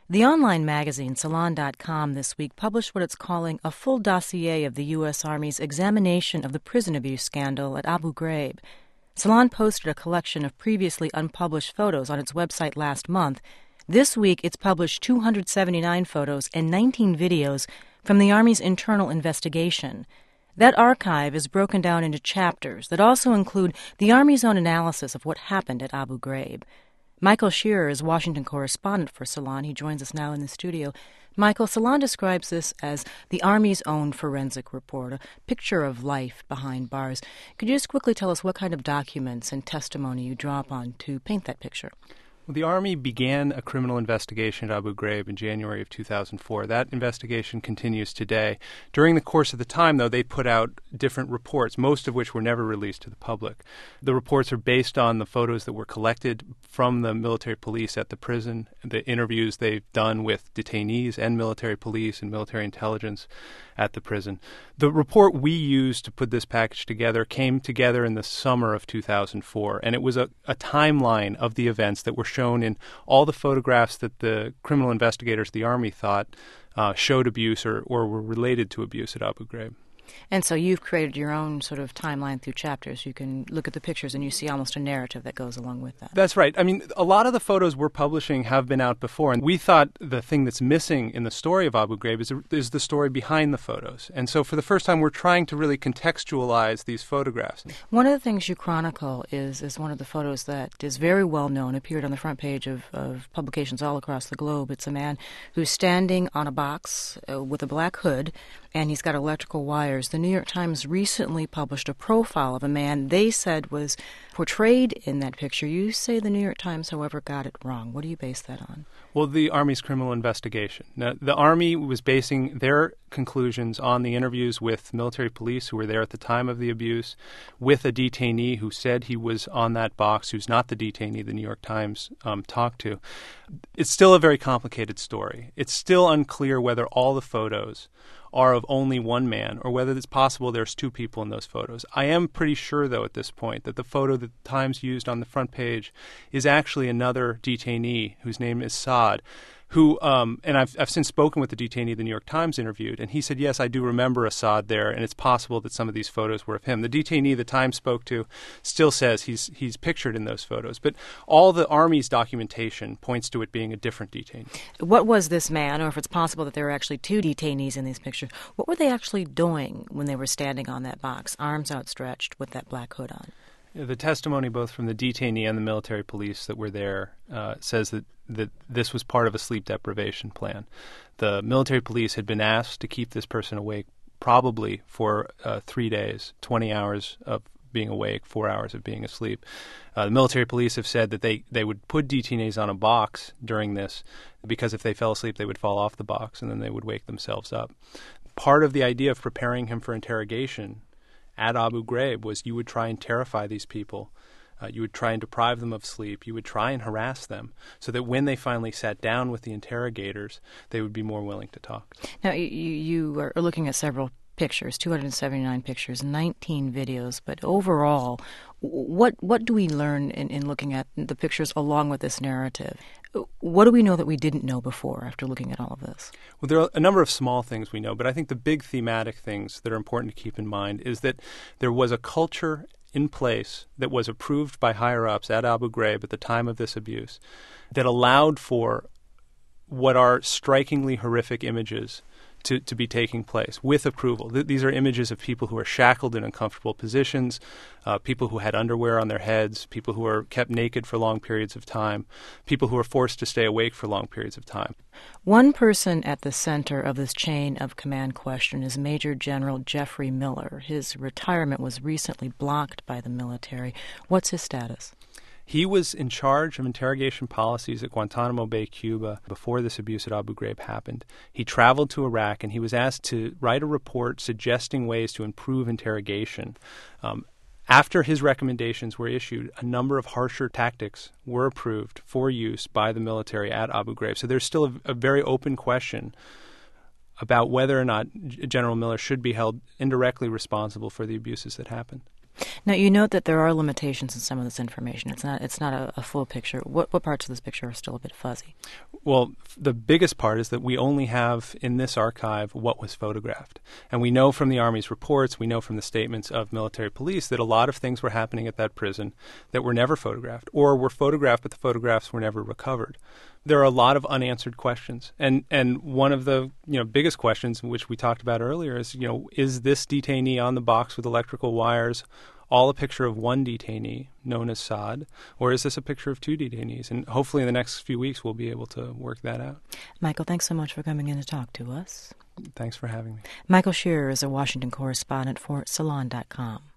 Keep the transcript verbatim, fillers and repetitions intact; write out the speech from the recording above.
The online magazine Salon dot com this week published what it's calling a full dossier of the U S. Army's examination of the prison abuse scandal at Abu Ghraib. Salon posted a collection of previously unpublished photos on its website last month. This week, it's published two hundred seventy-nine photos and nineteen videos from the Army's internal investigation. That archive is broken down into chapters that also include the Army's own analysis of what happened at Abu Ghraib. Michael Shearer is Washington correspondent for Salon. He joins us now in the studio. Michael, Salon describes this as the Army's own forensic report, a picture of life behind bars. Could you just quickly tell us what kind of documents and testimony you draw upon to paint that picture? Well, the Army began a criminal investigation at Abu Ghraib in January of two thousand four. That investigation continues today. During the course of the time, though, they put out different reports, most of which were never released to the public. The reports are based on the photos that were collected from the military police at the prison, the interviews they've done with detainees and military police and military intelligence at the prison. The report we used to put this package together came together in the summer of two thousand four, and it was a, a timeline of the events that were shown in all the photographs that the criminal investigators of the Army thought uh, showed abuse or, or were related to abuse at Abu Ghraib. And so you've created your own sort of timeline through chapters. You can look at the pictures and you see almost a narrative that goes along with that. That's right. I mean, a lot of the photos we're publishing have been out before, and we thought the thing that's missing in the story of Abu Ghraib is, is the story behind the photos. And so for the first time, we're trying to really contextualize these photographs. One of the things you chronicle is, is one of the photos that is very well known, appeared on the front page of, of publications all across the globe. It's a man who's standing on a box uh, with a black hood, and he's got electrical wires. The New York Times recently published a profile of a man they said was portrayed in that picture. You say the New York Times, however, got it wrong. What do you base that on? Well, the Army's criminal investigation. Now, the Army was basing their conclusions on the interviews with military police who were there at the time of the abuse, with a detainee who said he was on that box, who's not the detainee the New York Times um, talked to. It's still a very complicated story. It's still unclear whether all the photos are of only one man or whether it's possible there's two people in those photos. I am pretty sure, though, at this point, that the photo that the Times used on the front page is actually another detainee whose name is Saad, who, um, and I've, I've since spoken with the detainee the New York Times interviewed, and he said, yes, I do remember Assad there, and it's possible that some of these photos were of him. The detainee the Times spoke to still says he's he's pictured in those photos, but all the Army's documentation points to it being a different detainee. What was this man, or if it's possible that there were actually two detainees in these pictures, what were they actually doing when they were standing on that box, arms outstretched with that black hood on? The testimony both from the detainee and the military police that were there uh, says that, that this was part of a sleep deprivation plan. The military police had been asked to keep this person awake probably for uh, three days, twenty hours of being awake, four hours of being asleep. Uh, the military police have said that they, they would put detainees on a box during this because if they fell asleep, they would fall off the box and then they would wake themselves up. Part of the idea of preparing him for interrogation at Abu Ghraib was you would try and terrify these people. Uh, you would try and deprive them of sleep. You would try and harass them so that when they finally sat down with the interrogators, they would be more willing to talk. Now, you, you are looking at several pictures, two hundred seventy-nine pictures, nineteen videos, but overall, what what do we learn in, in looking at the pictures along with this narrative? What do we know that we didn't know before after looking at all of this? Well, there are a number of small things we know, but I think the big thematic things that are important to keep in mind is that there was a culture in place that was approved by higher-ups at Abu Ghraib at the time of this abuse that allowed for what are strikingly horrific images to, to be taking place with approval. Th- these are images of people who are shackled in uncomfortable positions, uh, people who had underwear on their heads, people who are kept naked for long periods of time, people who are forced to stay awake for long periods of time. One person at the center of this chain of command question is Major General Jeffrey Miller. His retirement was recently blocked by the military. What's his status? He was in charge of interrogation policies at Guantanamo Bay, Cuba, before this abuse at Abu Ghraib happened. He traveled to Iraq, and he was asked to write a report suggesting ways to improve interrogation. Um, after his recommendations were issued, a number of harsher tactics were approved for use by the military at Abu Ghraib. So there's still a, a very open question about whether or not General Miller should be held indirectly responsible for the abuses that happened. Now, you note that there are limitations in some of this information. It's not it's not a, a full picture. What what parts of this picture are still a bit fuzzy? Well, the biggest part is that we only have in this archive what was photographed. And we know from the Army's reports, we know from the statements of military police that a lot of things were happening at that prison that were never photographed, or were photographed but the photographs were never recovered. There are a lot of unanswered questions. And and one of the you know biggest questions, which we talked about earlier, is, you know, is this detainee on the box with electrical wires all a picture of one detainee, known as Saad, or is this a picture of two detainees? And hopefully in the next few weeks we'll be able to work that out. Michael, thanks so much for coming in to talk to us. Thanks for having me. Michael Shearer is a Washington correspondent for Salon dot com.